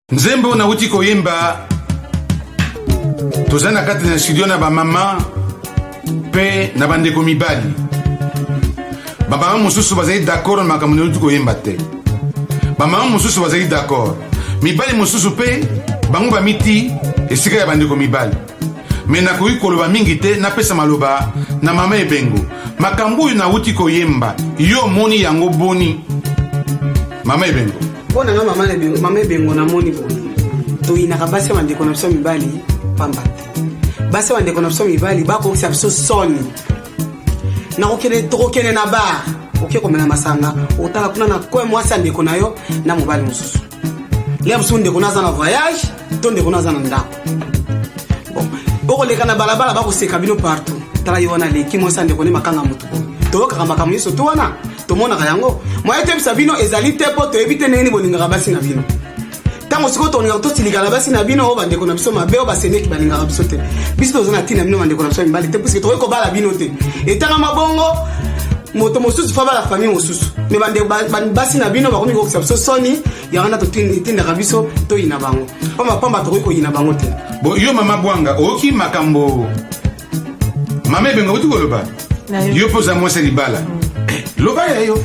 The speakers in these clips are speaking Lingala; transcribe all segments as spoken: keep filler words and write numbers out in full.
Nzembo na uti koyemba tozana kati na studio na ba mama pe na bandeko mibali ba mama mususu bazali d'accord na makambo na uti koyemba te ba mama mususu bazali d'accord mibali mususu pe bango ba miti esika ya bandeko mibali me na koyi koloba mingi te na pesa maloba na mama ebengo makambo na uti koyemba yo moni yango boni mama ebengo bona nga mama ebengo mama ebengo na moni boni to ina kabasi bandeko na biso mibali pamba basi bandeko na biso mibali bako sa biso soni na okene tokene na ba oke komena masanga otala kuna na kwa mwasi andeko na yo na mobali mususu le mususu ndeko na za na voyage to ndeko na za na ndako bon boko leka na balabala bako seka bino partout tala yo na leki mwasi andeko ne makanga mutu to kaka makamu yeso to wana to mona ka yango moye te sabino ezali te po to evite neni bolinga basi na bino tango siko to ninga to tilika na basi na bino o bandeko na biso mabe o baseneki balinga biso te biso to zona tina bino bandeko na biso mbali te puisque to ko bala bino te etanga mabongo moto mosusu fa bala famille mosusu me bande basi na bino ba komi ko biso soni yanga to tinda ka biso to ina bango pamba pamba to ko ina bango te bo yo mama bwanga oki makambo mama benga uti koloba yo poza mo se libala loba ya yo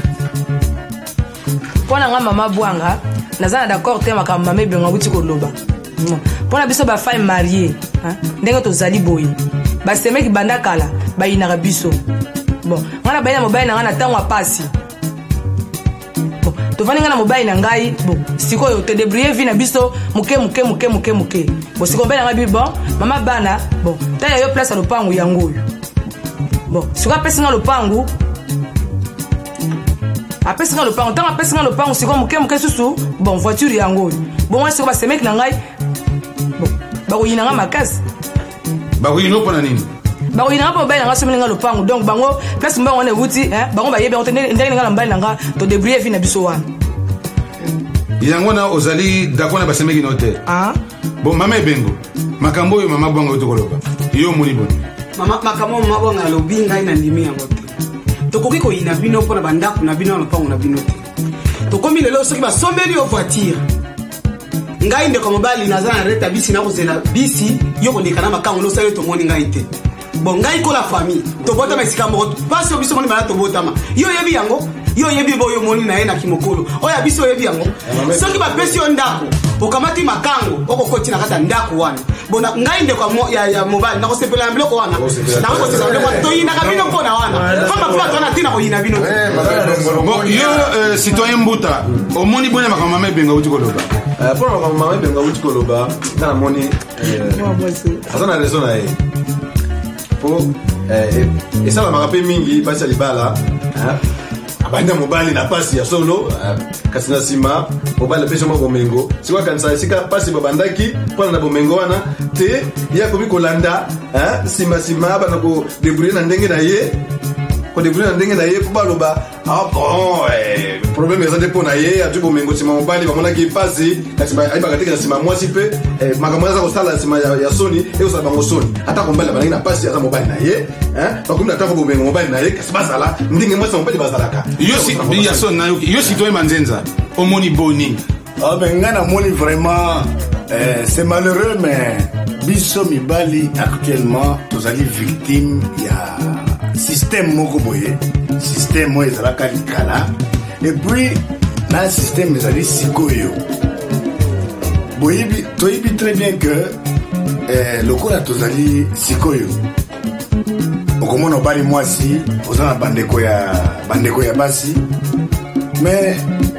pona nga mama bwanga nazana d'accord te makambo mama benga uti koloba pona biso ba femme mariée hein ndenge to zali boyi ba semeki banda kala ba inaka biso bon ngana bayina mobile na ngana tango apasi bon to vani ngana mobile na ngai bon sikoyo te débrouiller vi na biso muke muke muke muke muke bon siko mbele ngabi bon mama bana bon taya yo place lo pangu yango bon siko pesa nga lo pangu apesi nga lo pangu tango apesi nga lo pangu siko muke muke susu bon voiture yango bon siko ba semeki na ngai bon ba ko yina nga makasi ba ko yino pona nini ba ko yina pa ba nga someli nga lo pangu donc bango place mbango ne wuti hein bango ba yebe on ndenge nga mbali nga to débrouiller vi na biso wana yango na ozali dakona ba semeki no te ah bon mama ebengo makambo yo mama bwango to koloba yo moni bon mama makambo mama bwango lobi ngai na ndimi yango te to koki ko yina bino pona bandako na bino na pangu na bino te to komi lelo soki ba sombeli yo voiture ngai ndeko mobali nazana reta bisi na kozela bisi yo koleka na makango no sale to moni ngai te bon ngai ko la famille to bota mesika moko passe biso moni bana to botama yo yebi yango yo yebi boyo moni na ena kimokolo oya biso yebi yango soki ba pesi yo ndako okamati makango okokoti na kata ndako wana bona ngai ndeko ya ya mobali na kosepela mbloko wana na kosepela mbloko to yina kabino pona wana fama kwa tona tina ko yina bino bon yo citoyen mbuta omoni bona makambo mama benga uti koloba Euh, pour le moment, je vais vous dire que dans la monnaie, ça n'a raison à pour et ça m'a rappelé mingi parce que les balles abanda mobali na pasi ya solo kasina sima mobali pesa mo bomengo sikwa kanisa sika pasi babandaki pona na bomengo wana te ya ko bikolanda hein sima sima bana ko débrouiller na ndenge na ye ko débrouiller na ndenge na ye ko baloba ah bon eh problème ezande pona ye atu bomengo sima mobali bamona ki pasi kasima aiba katika sima mwasi pe makambo za kosala sima ya soni e usala bango soni ata ko mbala banana pasi ya mobali na ye hein ba kumna tako bomengo mobali na ye kasima sala ndenge mwasi mobali bazalaka yo si ya soni na yo yo si toi manzenza omoni boni ah ben ngana moni vraiment euh, c'est malheureux mais biso mibali actuellement tozali victime ya système moko boye système mo ezalaka likala et puis na système ezali sikoyo boyebi toyebi très bien que eh, lokola tozali sikoyo okomona obali mwasi oza na bandeko ya bandeko ya basi mais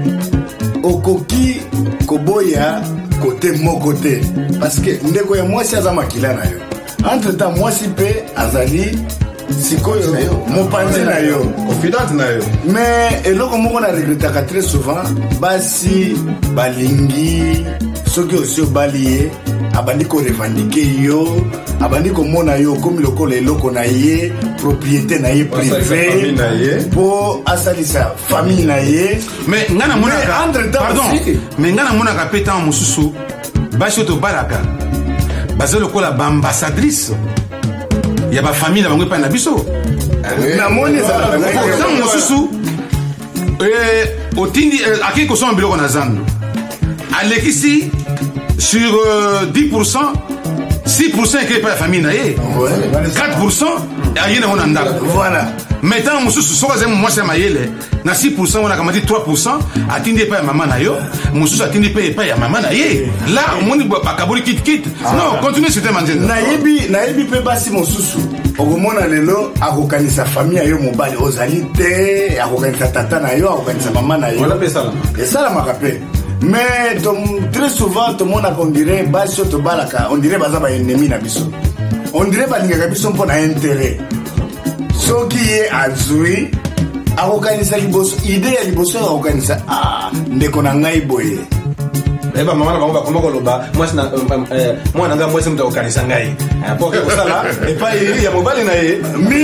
okoki koboya kote moko te parce que ndeko ya mwasi aza makila na yo entre temps mwasi pe azali sikoyo mopanzi na yo confidente na yo mais eloko moko na regretaka très souvent basi balingi soki osi obali ye abandi korevandike yo abandi komona yo komi lokola eloko na ye propriété na ye privé po asalisa famille na ye mais ngana monaka pardon mais ngana monaka pe tan mosusu basi to balaka bazo lokola ba ambassadrice ya ba famille na bango pa na biso na moni za tan mosusu eh otindi akiko so biloko na zando alekisi sur euh, dix pour cent six pour cent ekei pa ya famille na ye quatre pour cent aye nango na ndako voilà mais ntango mosusu soki azali mwasi ya mayele na six pour cent wana akamati trois pour cent atindi epai ya mama na yo mosusu atindi mpe epai ya mama na ye la omoni bakaboli kitkit non continue sute manzenda nayebi nayebi mpe basi mosusu okomona lelo akokanisa famille ya yo mobali ozali te akokanisa tata na yo akokanisa mama na yo esalamaka mpe mais très souvent tomonaka ondire basi oyo tobalaka ondire baza baennemi na biso ondire balingaka biso mpo na intérêt soki ye azwi akokanisa liboso ide ya liboso akokanisa ndeko na ngai boye eba mama na bango bakoma koloba mwasi na mwana nga mwasi mutu akokanisa ngai poke kosala epai ya mobali na ye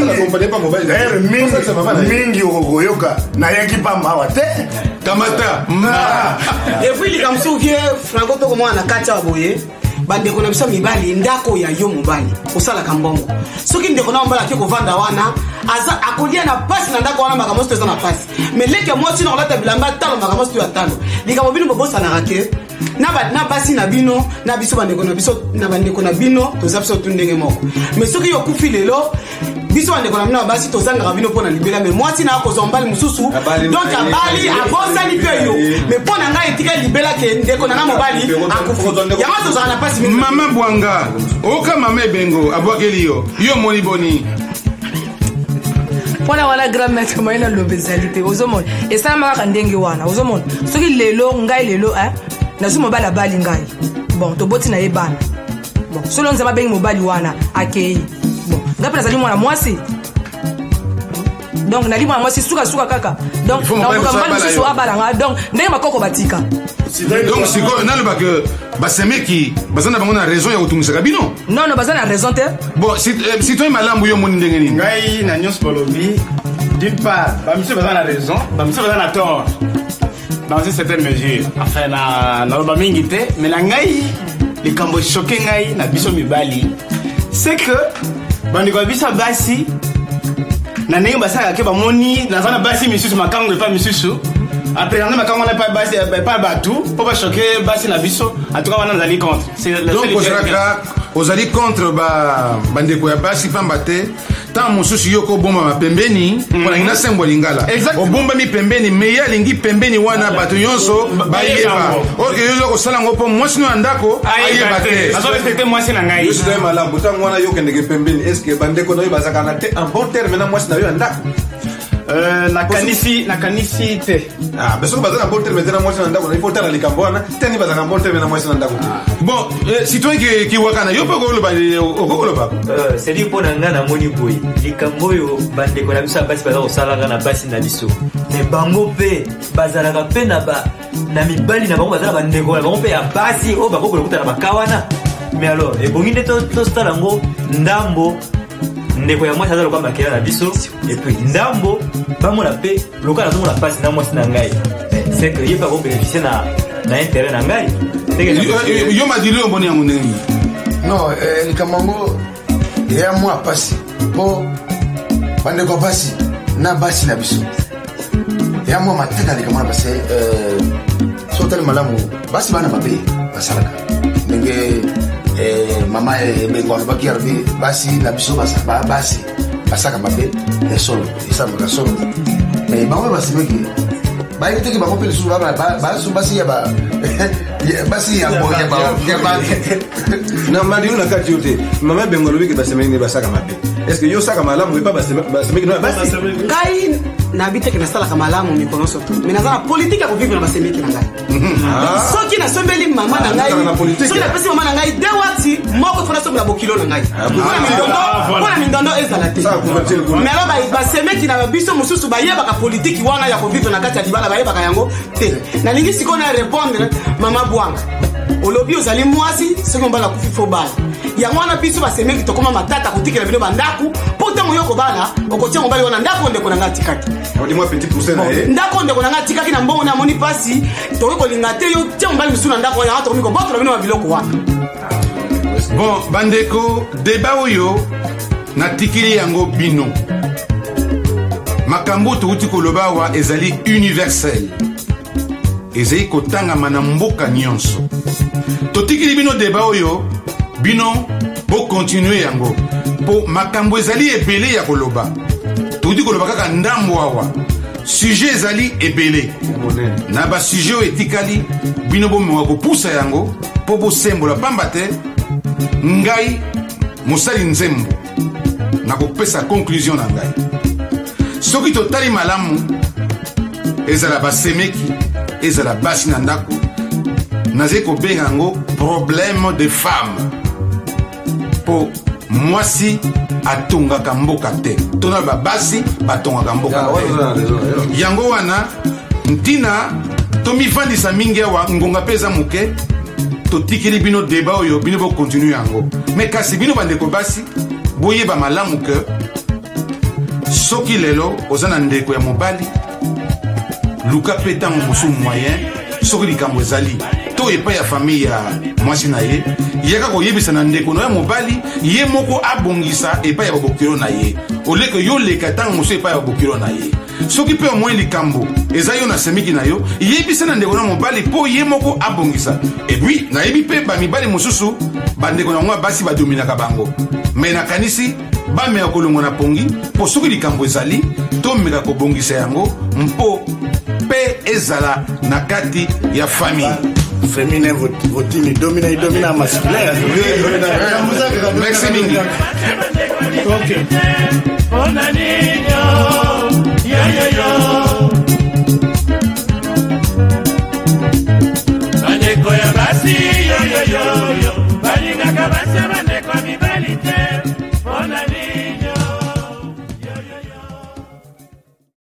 mingi okoyoka nayaki pamba awa te kamata epuis likambo soki franco tokomona na kati awa boye bandeko na biso mibali ndako ya yo mobali osalaka mbongo soki ndeko na mobali ake kovanda wana aza akolia na pasi na ndako wana makambo soto eza na pasi mais leke mwasi na kolata bilamba talo makambo soto ya talo likambo bino bobosanaka ke na basi na bino na biso bandeko na biso na bandeko na bino toza biso tu ndenge moko mais soki yokufi lelo biso bandeko na bino na basi tozangaka bino mpo na libela mais mwasi na akozwa mbali mosusu donc abali abosani mpe yo mais mpo na ngai etika libela ke ndeko na nga mobali akufi yango tozala na pasi mama bwanga oka mama ebengo abwakeli yo yo moni boni mpona wana grand maître moye na lobe ezali te ozomona esalamaka kaka ndenge wana ozomona soki lelo ngai lelo nazwi mobali abali ngai bon toboti na ye bana bon solo nzambe abengi mobali wana akei bon ngai mpe nazali mwana mwasi donc nali mwana mwasi sukasuka kaka donc nakoka mobali mosusu abala nga donc ndenge makoko batika donc sikoyo naloba ke basemeki baza na bango na raison ya kotungisaka bino non non baza na raison te bon citoyen malamu yo moni ndenge nini ngai na nyonso balobi d'une part bamiso baza na raison bamiso baza na tort dans une certaine mesure enfin na naloba mingi te mais na ngai likambo choke ngai na biso mibali c'est que bandeko ya biso basi na ndenge basalaka ke bamoni naza na basi misusu makango epa misusu apréhender makango wana epa basi epa batu mpo bachoke basi na biso en tout cas wana nazali contre donc ozalaka ozali contre bandeko ya basi pamba te ntango mosusu yo kobombama pembeni mpona ngina sembo lingala obombami pembeni me ye alingi pembeni wana bato nyonso bayeba orke yo oza kosala yango mpo mwasi no ya ndako ayeba te azorespecte mwasi na ngai yo sikoyo malamu ntango wana yo okendeke pembeni estce bandeko na yo bazalaka na te en bon terme na mwasi na yo ya ndako nakanisi nakanisi te soki baza na bon terme te na mwasi na ndako ifo tala likambo wana teni bazalaka na bon terme na mwasi na ndako bon citoyen kiwakana yo mpe okokoloba cedi mpo na nga namoni boye likambo oyo bandeko na biso ya basi baza kosalaka na basi na biso me bango mpe bazalaka mpe na mibali na bango baza na bandeko na bango mpe ya basi oyo bakokola kuta na baka wana mais alors ebongi nde tosala yango ndambo ndeko ya mwasi aza lokola makela na biso epuis ndambo bamona mpe lokola nazomona pasi na mwasi na ngai c'est que ye mpe akobénéficie na intérêt na ngai yo madili oyo mboni yango ndenge non likambo yango eya mwa pasi mpo bandeko basi na basi na biso eya mwa mateka likambo na base so otali malamu basi bana mabe basalaka ndenge mama ebengo alobaki alobi basi na biso basi basaka mabe ya solo esalaka solo me bango basemeki bayebi teke bango mpe lisusu basu basi ya basi ya na madilo na kati yo te mama ebengo alobiki basemeki nde basaka mabe est ce que yo osaka malamu epa basemeki no basi ngai nayebi teke nasalaka malamu mikono soto me naza na politike ya kovivre na basemeki na ngai soki nasombeli mama na ngai soki napesi mama na ngai de wati moko fona sombela bokilo na ngai mpona mindondo ezala te me alo basemeki na biso mosusu bayebaka politiki wana ya kovivre na kati ya libala bayebaka yango te nalingi sikoyo na répondre mama bwanga olobi ozali mwasi soki mobala akufi fo bala yango wana biso basemeki tokoma matata kotikela bino bandako mpo ntango yo kobala okotia mobali wana ndako ndeko na ngai atikaki ndako ndeko na ngai atikaki na mbongo na moni pasi tokoki kolinga te yo tia mobali mosusu na ndako yango tokomi kobotola bino babiloko wana bon bandeko deba oyo natikili yango bino makambo touti koloba wa ezali universel ezali kotangama na mboka nyonso. Totikili bino débat oyo bino bokontinue yango po makambo ezali ebele ya koloba. Todi koloba kaka ndambo awa sujet ezali ebele na basujet oyo etikali bino bomewa kopusa yango po bosembola pamba te ngai mosali nzembo na kopesa conclusion na ngai. Soki totali malamu ezala basemeki ezala basi na ndako nazali kobenga yango problème de femme po mwasi atongaka mboka te tona babasi batongaka mboka te. Yango wana ntina tomifandisa mingi awa ngonga mpe eza moke totikeli bino débat oyo bino bokontinue yango. Me kasi bino bandeko basi boyeba malamu ke soki lelo oza na ndeko ya mobali luka mpe ntango mosusu moyen soki likambo ezali to epai ya famille ya mwasi na ye yaka koyebisa na ndeko na ye mobali ye moko abongisa epai ya babokelo na ye oleke yo leka ntango mosusu epai ya babokelo na ye. Soki mpe omoi likambo eza yo na semiki na yo yebisa na ndeko na mobali mpo ye moko abongisa. Epui nayebi mpe bamibali mosusu bandeko na ngo basi badominaka bango me nakanisi bameka kolongo na pongi mpo soki likambo ezali tomeka kobongisa yango mpo mpe ezala na kati ya famille. Féminin votini domina et domina masculin. Merci mingi. Ok.